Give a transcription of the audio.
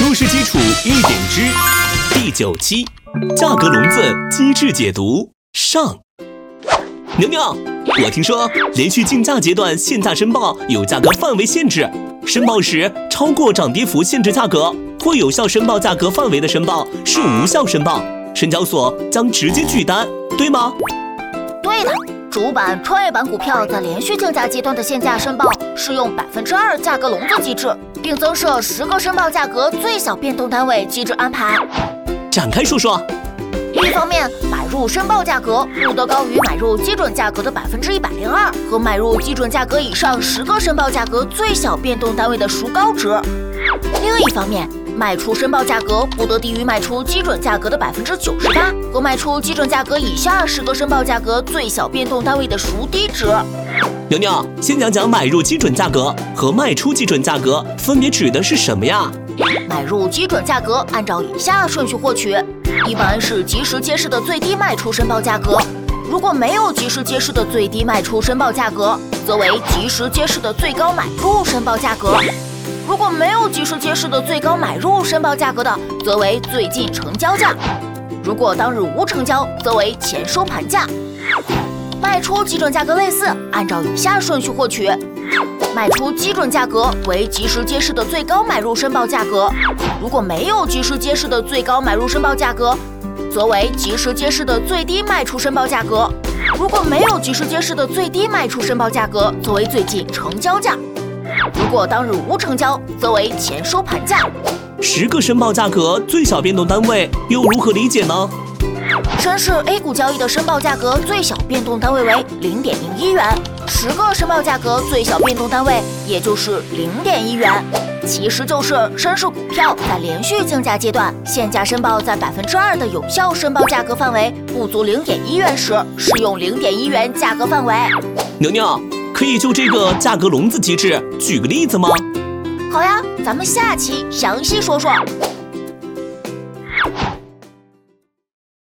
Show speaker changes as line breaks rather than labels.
知识基础一点知，第9期价格笼子机制解读上。牛牛，我听说连续竞价阶段限价申报有价格范围限制，申报时超过涨跌幅限制价格或有效申报价格范围的申报是无效申报，深交所将直接拒单，对吗？
对的，主板、创业板股票在连续竞价阶段的限价申报适用2%价格笼子机制，并增设10个申报价格最小变动单位机制安排。
展开说说。
一方面，买入申报价格不得高于买入基准价格的102%和买入基准价格以上10个申报价格最小变动单位的孰高值。另一方面，卖出申报价格不得低于卖出基准价格的98%和卖出基准价格以下10个申报价格最小变动单位的孰低值。
牛牛，先讲讲买入基准价格和卖出基准价格分别指的是什么呀？
买入基准价格按照以下顺序获取，一般是即时揭示的最低卖出申报价格，如果没有即时揭示的最低卖出申报价格，则为即时揭示的最高买入申报价格。如果没有即时揭示的最高买入申报价格的，则为最近成交价。如果当日无成交，则为前收盘价。卖出基准价格类似，按照以下顺序获取：卖出基准价格为即时揭示的最高买入申报价格，如果没有即时揭示的最高买入申报价格，则为即时揭示的最低卖出申报价格。如果没有即时揭示的最低卖出申报价格，则为最近成交价。如果当日无成交，则为前收盘价。
10个申报价格最小变动单位又如何理解呢？
深市 A 股交易的申报价格最小变动单位为0.01元，10个申报价格最小变动单位也就是0.1元。其实就是深市股票在连续竞价阶段限价申报在2%的有效申报价格范围不足0.1元时，适用0.1元价格范围。
牛牛，可以就这个价格笼子机制举个例子吗？
好呀，咱们下期详细说说。